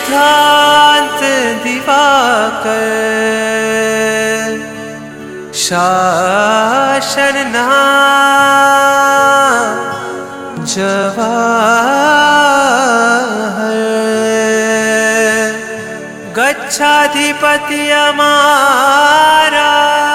सिद्धांत दिवाकर शासन जवाहर गच्छाधिपति हमारा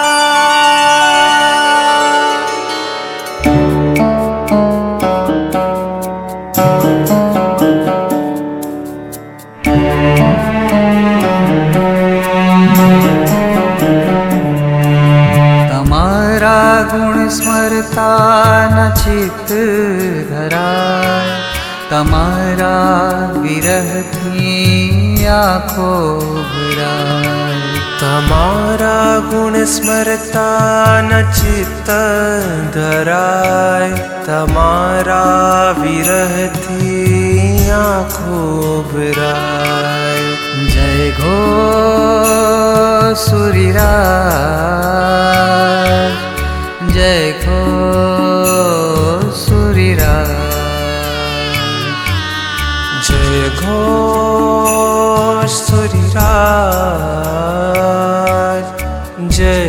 गुण स्मरता न चित्त धराय, तमारा विरह थी आँखों भराय। तमारा गुण स्मरता न चित्त धराय, तमारा विरह थी आँखों भराय। जय घोषुरिराज, जय घोषुरिराज, जय घोषुरिराज, जय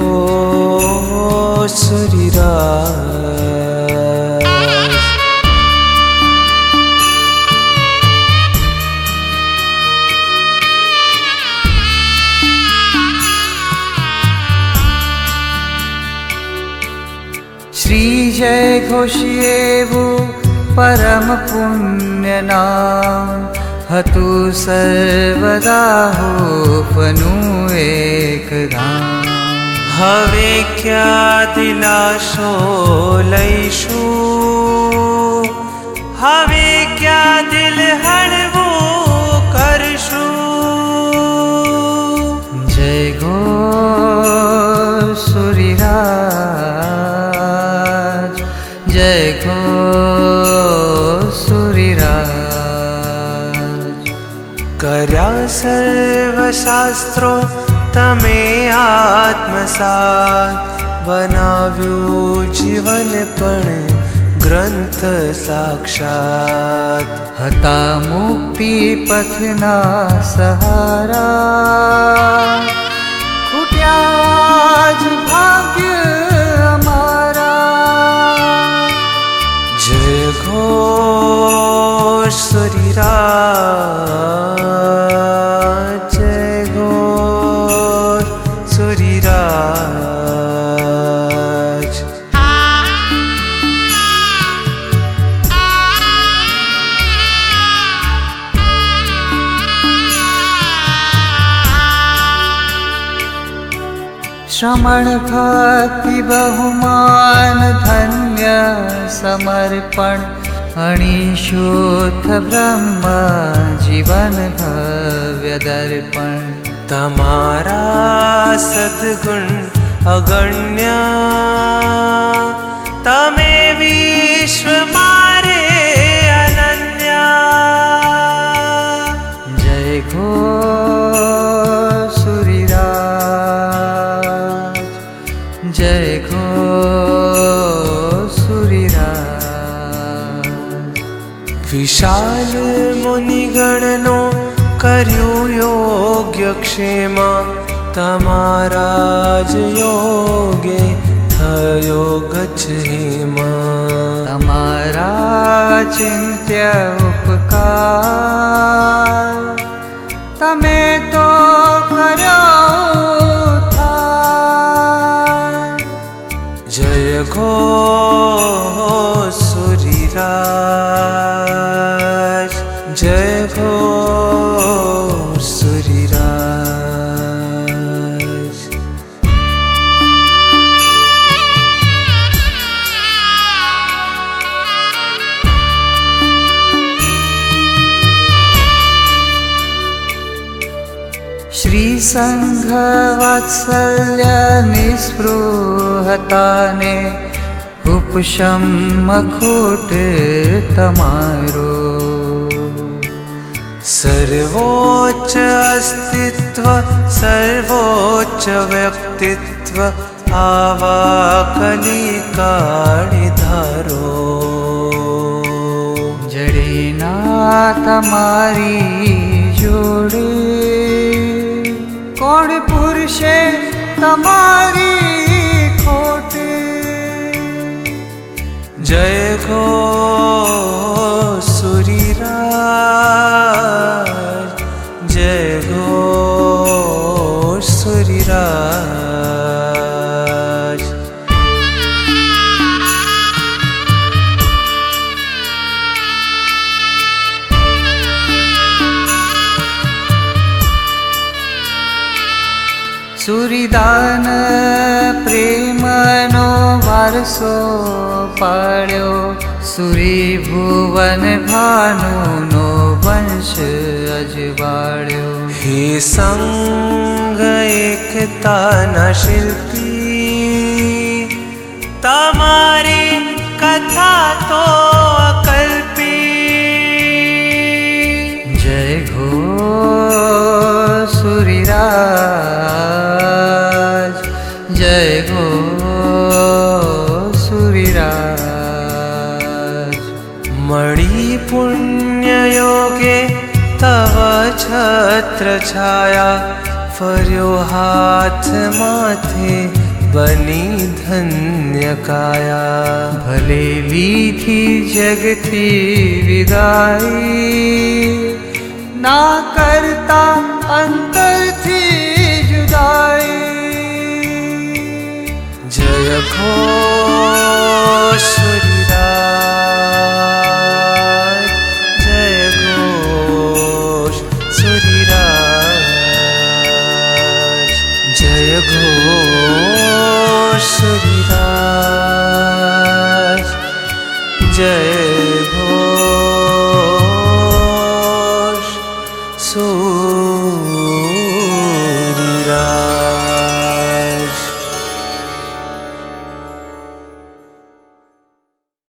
घोषुरिराज। श्री जय घोषिएवु परम पुण्य नाम, हतु सर्वदा हो पनु एक धाम। हवे क्या दिलाशो लैशु, हवे क्या दिल हड़वो करशु। जय घोषुरिराज, जय घोषुरिराज। कर्या सर्वशास्त्रो तमे आत्मसात, बनाव्यू जीवन पण ग्रंथ साक्षात। हता मुक्ति पथना सहारा, खुट्याज भाग्य हमारा। जय घोषुरिराज, जय घोषुरिराज। श्रमण भक्ति बहुमान धन्य समर्पण, अणिशुद्ध ब्रह्म जीवन भव्य दर्पण। तमारा सद्गुण अगण्य, तमे विश्व मारे अनन्या। जय घोषुरिराज, जय घोषुरिराज। विशाल मुनिगणनो कर्यो योग्य क्षेम, तमाराज योगे थयो गच्छेम। तमारा चिंत्य उपकार, तमे तो करो उद्धार। जय घोषुरिराज, जय घोषुरिराज। श्री संघ वात्सल्य निस्पृहताने, उपशम अखूट तमारो। सर्वोच्च अस्तित्व सर्वोच्च व्यक्तित्व, आवा कलिकाणि धारो। जड़े ना तमारी જોડે કોણ પુરુષે તમારી ખોટે जय गो सूरीराज जय गो सूरीराज સુરીદાન પ્રેમનો વારસો પાડ્યો સુરી ભુવન ભાનુનો વંશ અજવાળ્યો हे संग एकताना शिल्पी तमारी कथा तो अकल्पी जय घो सूरीराज जय घो सूरीराज मणि पुण्य योगे तव छत्र छाया फर्यो हाथ माथे बनी धन्य काया भले लीधी जगती विदाई ना करता अंतर थी